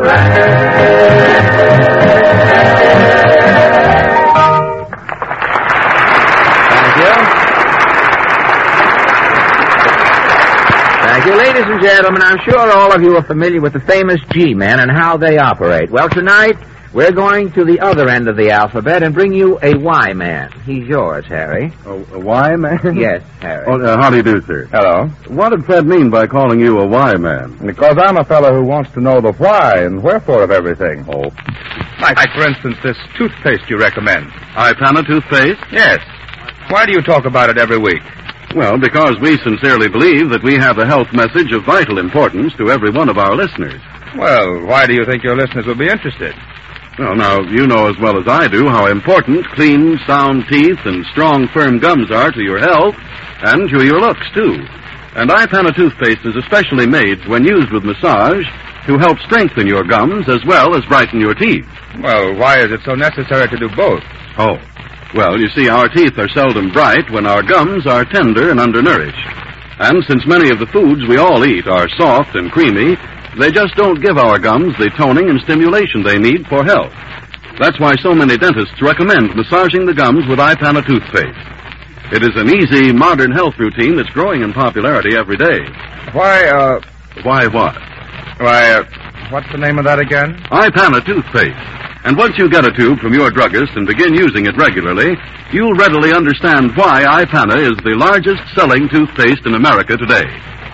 Thank you, ladies and gentlemen. I'm sure all of you are familiar with the famous G-men and how they operate. Well, tonight, we're going to the other end of the alphabet and bring you a Y-man. He's yours, Harry. A Y-man? Yes, Harry. Oh, how do you do, sir? Hello. What did Fred mean by calling you a Y-man? Because I'm a fellow who wants to know the why and wherefore of everything. Oh. Like, for instance, this toothpaste you recommend. Ipana toothpaste? Yes. Why do you talk about it every week? Well, because we sincerely believe that we have a health message of vital importance to every one of our listeners. Well, why do you think your listeners will be interested? Well, now, you know as well as I do how important clean, sound teeth and strong, firm gums are to your health and to your looks, too. And Ipana toothpaste is especially made, when used with massage, to help strengthen your gums as well as brighten your teeth. Well, why is it so necessary to do both? Oh. Well, you see, our teeth are seldom bright when our gums are tender and undernourished. And since many of the foods we all eat are soft and creamy, they just don't give our gums the toning and stimulation they need for health. That's why so many dentists recommend massaging the gums with Ipana toothpaste. It is an easy, modern health routine that's growing in popularity every day. Why, Why what? Why, what's the name of that again? Ipana toothpaste. And once you get a tube from your druggist and begin using it regularly, you'll readily understand why Ipana is the largest selling toothpaste in America today.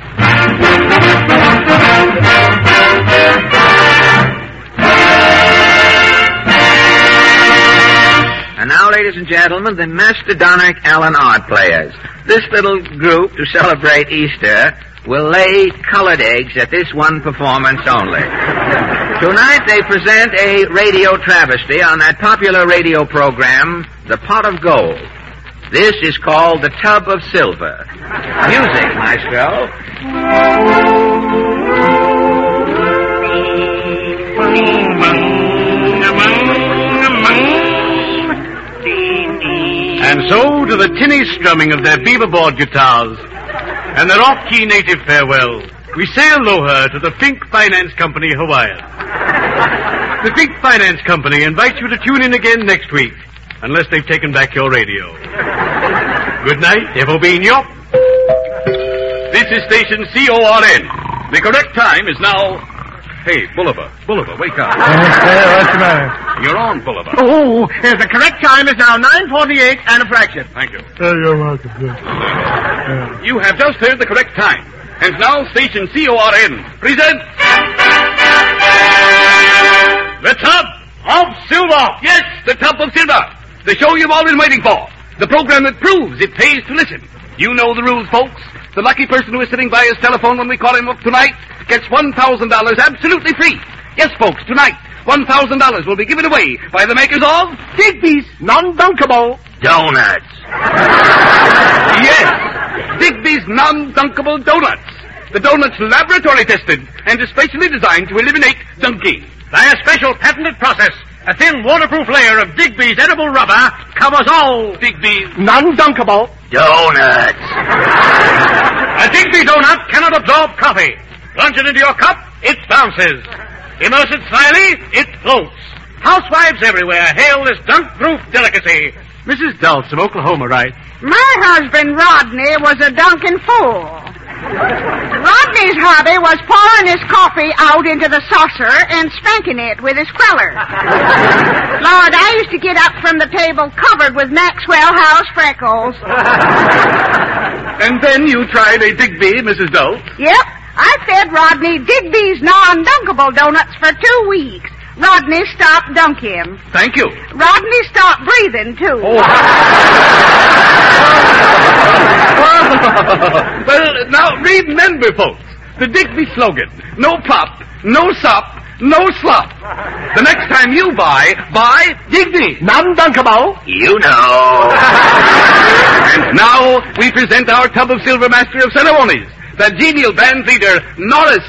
And now, ladies and gentlemen, the Mastodonic Allen Odd Players. This little group, to celebrate Easter, will lay colored eggs at this one performance only. Tonight they present a radio travesty on that popular radio program, The Pot of Gold. This is called The Tub of Silver. Music, maestro. And so to the tinny strumming of their beaverboard guitars and their off-key native farewell, we say aloha to the Fink Finance Company, Hawaii. The Fink Finance Company invites you to tune in again next week, unless they've taken back your radio. Good night, Evobino. This is station CORN. The correct time is now... Hey, Bulliver, wake up. What's the matter? You're on, Bulliver. Oh, the correct time is now 9:48 and a fraction. Thank you. You're welcome. You have just heard the correct time. And now station CORN presents... The Tub of Silver. Yes, The Tub of Silver. The show you've all been waiting for. The program that proves it pays to listen. You know the rules, folks. The lucky person who is sitting by his telephone when we call him up tonight gets $1,000 absolutely free. Yes, folks, tonight, $1,000 will be given away by the makers of Digby's Non-Dunkable Donuts. Yes, Digby's Non-Dunkable Donuts. The donuts laboratory tested and especially designed to eliminate dunking. By a special patented process, a thin waterproof layer of Digby's edible rubber covers all Digby's Non-Dunkable Donuts. A Digby donut cannot absorb coffee. Plunge it into your cup, it bounces. Immerse it slyly, it floats. Housewives everywhere hail this dunk-proof delicacy. Mrs. Dulce of Oklahoma writes, My husband, Rodney, was a dunking fool. Rodney's hobby was pouring his coffee out into the saucer and spanking it with his cruller. Lord, I used to get up from the table covered with Maxwell House freckles. And then you tried a Digby, Mrs. Dulce? Yep, I fed Rodney Digby's non-dunkable donuts for 2 weeks. Rodney stopped dunking. Thank you. Rodney stopped breathing, too. Oh. Well, now remember, folks, the Digby slogan: no pop, no sop, no slop. The next time you buy dignity. Non-dunkable. You know. And now we present our Tub of Silver Master of Ceremonies, the genial band leader, Norris.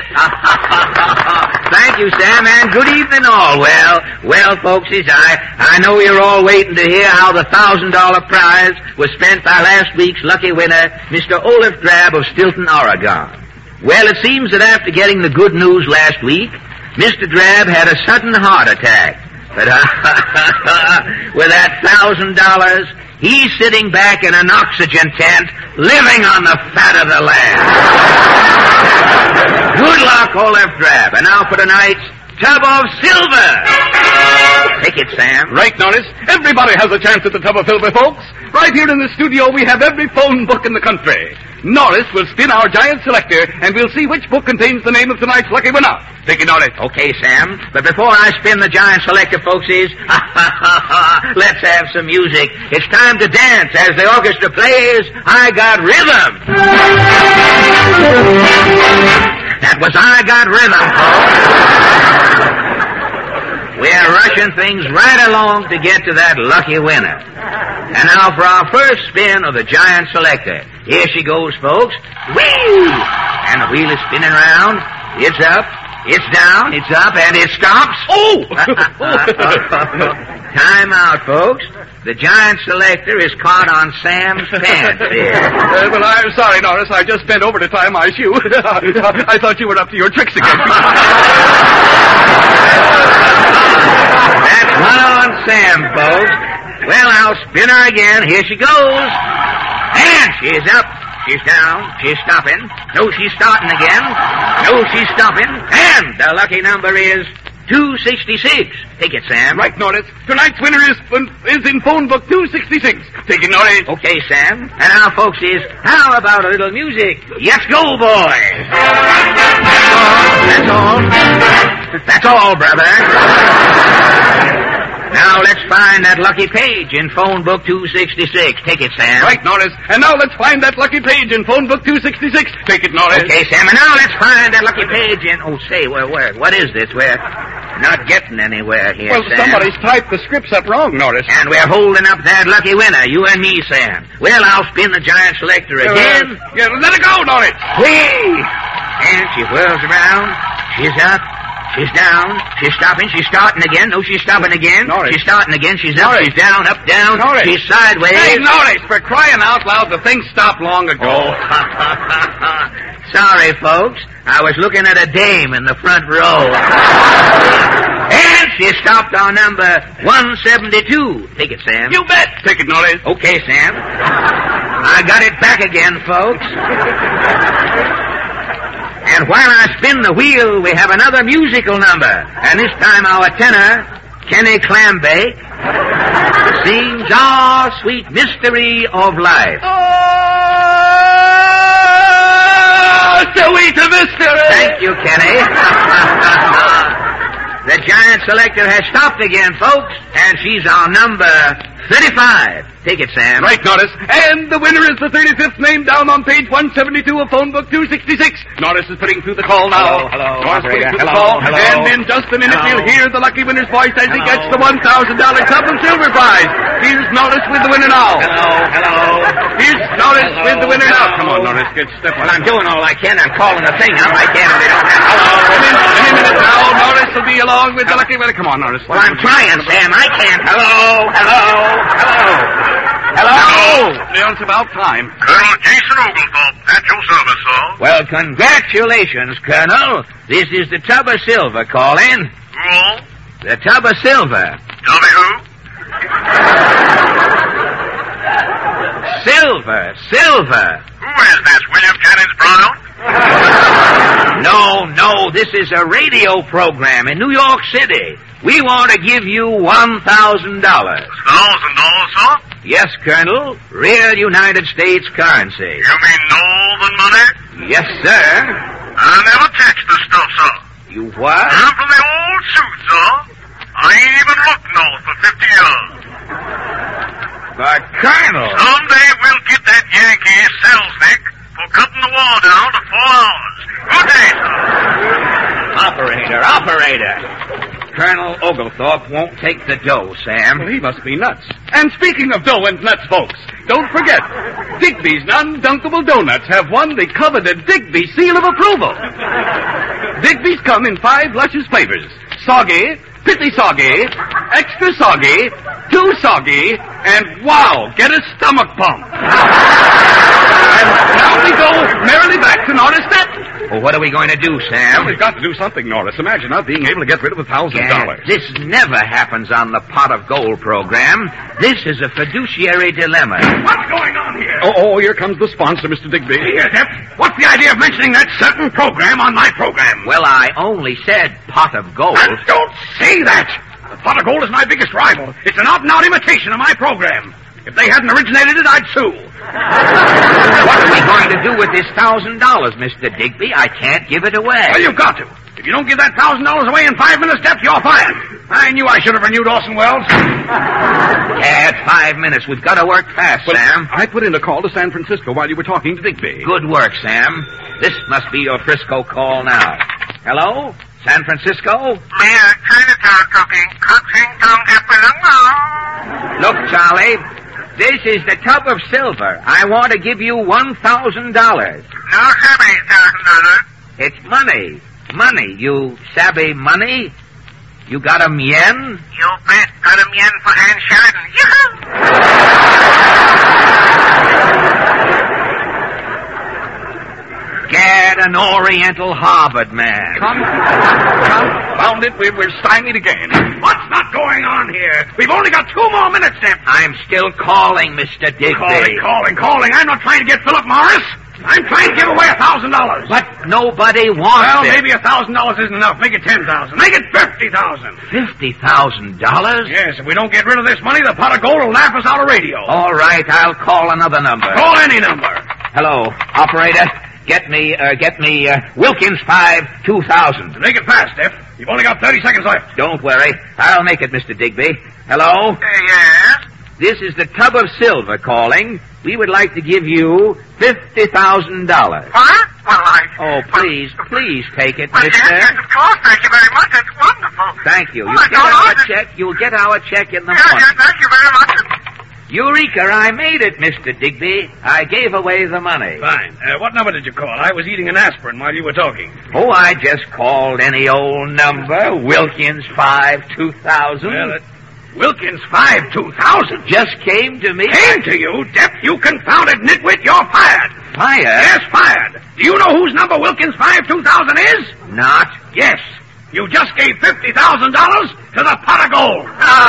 Thank you, Sam, and good evening all. Well, folksies, I know you're all waiting to hear how the $1,000 prize was spent by last week's lucky winner, Mr. Olaf Drab of Stilton, Oregon. Well, it seems that after getting the good news last week, Mr. Drab had a sudden heart attack. But with that $1,000, he's sitting back in an oxygen tent, living on the fat of the land. Good luck, Olaf Drab. And now for tonight's Tub of Silver. Take it, Sam. Right, Norris. Everybody has a chance at the Tub of Silver, folks. Right here in the studio, we have every phone book in the country. Norris will spin our giant selector, and we'll see which book contains the name of tonight's lucky winner. Take it, Norris. Okay, Sam. But before I spin the giant selector, folksies, let's have some music. It's time to dance as the orchestra plays I Got Rhythm. That was I Got Rhythm, folks. We're rushing things right along to get to that lucky winner. And now for our first spin of the giant selector. Here she goes, folks. Whee! And the wheel is spinning round. It's up, it's down, it's up, and it stops. Oh! Time out, folks. The giant selector is caught on Sam's pants here. Well, I'm sorry, Norris. I just bent over to tie my shoe. I thought you were up to your tricks again. That's one on Sam, folks. Well, I'll spin her again. Here she goes. And she's up. She's down. She's stopping. No, she's starting again. No, she's stopping. And the lucky number is 266. Take it, Sam. Right, Norris. Tonight's winner is in phone book 266. Take it, Norris. Okay, Sam. And now, folks, how about a little music? Yes, go, boys. That's all. That's all, brother. Now let's find that lucky page in phone book 266. Take it, Sam. Right, Norris. And now let's find that lucky page in phone book 266. Take it, Norris. Okay, Sam. And now let's find that lucky page in... Oh, say, where? What is this? We're not getting anywhere here, Well, Sam. somebody's typed the scripts up wrong, Norris. And we're holding up that lucky winner, you and me, Sam. Well, I'll spin the giant selector again. Let it go, Norris. Whee! And she whirls around. She's up. She's down. She's stopping. She's starting again. No, she's stopping again. Norris. She's starting again. She's up. Norris. She's down. Up, down. Norris. She's sideways. Hey, Norris, for crying out loud, the thing stopped long ago. Oh. Sorry, folks. I was looking at a dame in the front row. And she stopped on number 172. Take it, Sam. You bet. Take it, Norris. Okay, Sam. I got it back again, folks. And while I spin the wheel, we have another musical number. And this time our tenor, Kenny Clambake, sings Our Sweet Mystery of Life. Oh, sweet mystery! Thank you, Kenny. The giant selector has stopped again, folks, and she's on number 35. Take it, Sam. Right, Norris. And the winner is the 35th name down on page 172 of phone book 266. Norris is putting through the call now. Hello, Norris putting operator. through the call. Hello. And in just a minute, you'll hear the lucky winner's voice as he gets the $1,000 Tub of Silver prize. Here's Norris with the winner now. Hello. Here's Norris with the winner now. Come on, Norris, get step on. Well, I'm doing all I can. I'm calling the thing up. I can't. They don't have... Any minute now, Norris will be along with the lucky winner. Come on, Norris. Well, I'm trying, Sam. I can't. Hello. Well, it's about time. Colonel Jason Oglethorpe, at your service, sir. Well, congratulations, Colonel. This is the Tub of Silver calling. Who? The Tub of Silver. Tell me who? Silver. Who is this, William Jennings Brown? No, this is a radio program in New York City. We want to give you $1,000. $1,000, sir? Yes, Colonel. Real United States currency. You mean Northern money? Yes, sir. I never touched the stuff, sir. You what? I'm from the old suit, sir. I ain't even looked north for 50 years. But, Colonel... Someday we'll get that Yankee Selznick for cutting the war down to 4 hours. Good day, sir. Operator. Oglethorpe won't take the dough, Sam. Well, he must be nuts. And speaking of dough and nuts, folks, don't forget, Digby's non-dunkable donuts have won the coveted Digby seal of approval. Digby's come in 5 luscious flavors. Soggy, pitty soggy, extra soggy, too soggy, and wow, get a stomach pump. And now we go merrily back to Norris Stetton. Well, what are we going to do, Sam? Well, we've got to do something, Norris. Imagine not being able to get rid of $1,000. Gad, this never happens on the Pot of Gold program. This is a fiduciary dilemma. What's going on here? Oh, here comes the sponsor, Mr. Digby. Here, Dep. What's the idea of mentioning that certain program on my program? Well, I only said Pot of Gold. And don't say that! The Pot of Gold is my biggest rival. It's an out-and-out imitation of my program. If they hadn't originated it, I'd sue. What are we going to do with this $1,000, Mr. Digby? I can't give it away. Well, you've got to. If you don't give that $1,000 away in 5 minutes, Dep, you're fired. I knew I should have renewed Orson Welles. Gad, 5 minutes. We've got to work fast, Sam. I put in a call to San Francisco while you were talking to Digby. Good work, Sam. This must be your Frisco call now. Hello? San Francisco? Mayor, Chinatown talking. Look, Charlie, this is the tub of silver. I want to give you $1,000. No, sabby, $1,000. It's money. Money. You sabby money? You got 'em yen? You bet. Got 'em yen for Ann Sheridan. Gad, an Oriental Harvard man. Confound it, we're stymied again. What's not going on here? We've only got 2 more minutes, Dep. I'm still calling, Mr. Digby. Calling. I'm not trying to get Philip Morris. I'm trying to give away $1,000. But nobody wants Well, it. maybe $1,000 isn't enough. Make it $10,000. Make it $50,000. $50,000? Yes, if we don't get rid of this money, the Pot of Gold will laugh us out of radio. All right, I'll call another number. Call any number. Hello, operator. Get me Wilkins 5, 2000. Make it fast, Dep. You've only got 30 seconds left. Don't worry. I'll make it, Mr. Digby. Hello? Yes? This is the Tub of Silver calling. We would like to give you $50,000. What? Well, Oh, please take it, Well, mister. yes, of course. Thank you very much. That's wonderful. Thank you. Well, You'll get our check in the Yes, morning. thank you very much. Eureka, I made it, Mr. Digby. I gave away the money. Fine. What number did you call? I was eating an aspirin while you were talking. Oh, I just called any old number. Wilkins 5, 2000. Well, Wilkins 5, 2000? Just came to me. Came to you, Dep, you confounded nitwit. You're fired. Fired? Yes, fired. Do you know whose number Wilkins 5, 2000 is? Not. Yes. You just gave $50,000 to the Pot of Gold.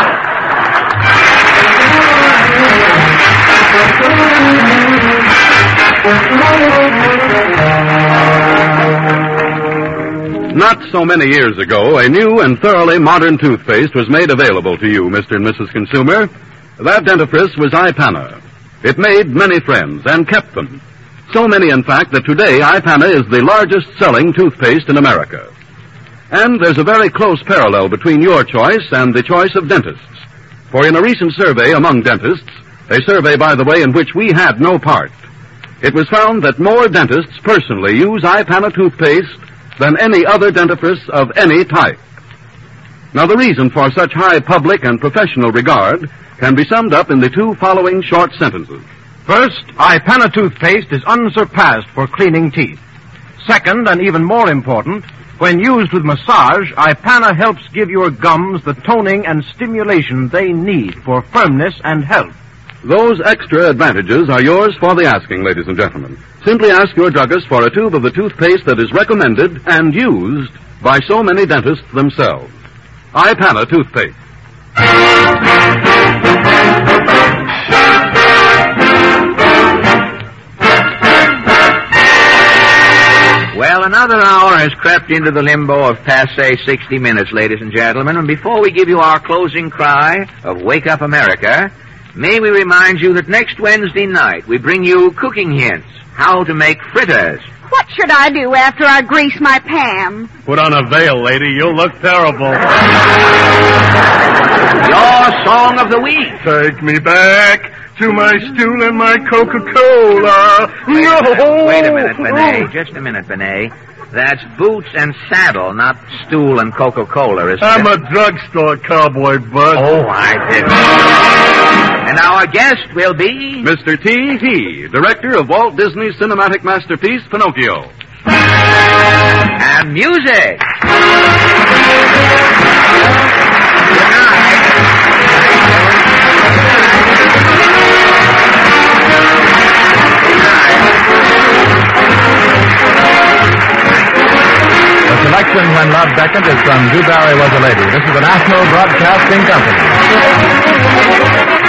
Not so many years ago, a new and thoroughly modern toothpaste was made available to you, Mr. and Mrs. Consumer. That dentifrice was Ipana. It made many friends and kept them. So many, in fact, that today Ipana is the largest selling toothpaste in America. And there's a very close parallel between your choice and the choice of dentists. For in a recent survey among dentists, a survey, by the way, in which we had no part, it was found that more dentists personally use Ipana toothpaste than any other dentifrice of any type. Now, the reason for such high public and professional regard can be summed up in the 2 following short sentences. First, Ipana toothpaste is unsurpassed for cleaning teeth. Second, and even more important, when used with massage, Ipana helps give your gums the toning and stimulation they need for firmness and health. Those extra advantages are yours for the asking, ladies and gentlemen. Simply ask your druggist for a tube of the toothpaste that is recommended and used by so many dentists themselves. Ipana toothpaste. Well, another hour has crept into the limbo of passe 60 minutes, ladies and gentlemen, and before we give you our closing cry of Wake Up America, may we remind you that next Wednesday night we bring you cooking hints, how to make fritters. What should I do after I grease my Pam? Put on a veil, lady. You'll look terrible. Your song of the week. Take me back to my stool and my Coca-Cola. Wait a minute, Benet. Just a minute, Benet. That's boots and saddle, not stool and Coca-Cola, isn't I'm it? a drugstore cowboy, Bud. Oh, I didn't. And our guest will be... Mr. T. He, director of Walt Disney's cinematic masterpiece, Pinocchio. And music. The selection When Love Beckoned is from Dewberry Was a Lady. This is the National Broadcasting Company.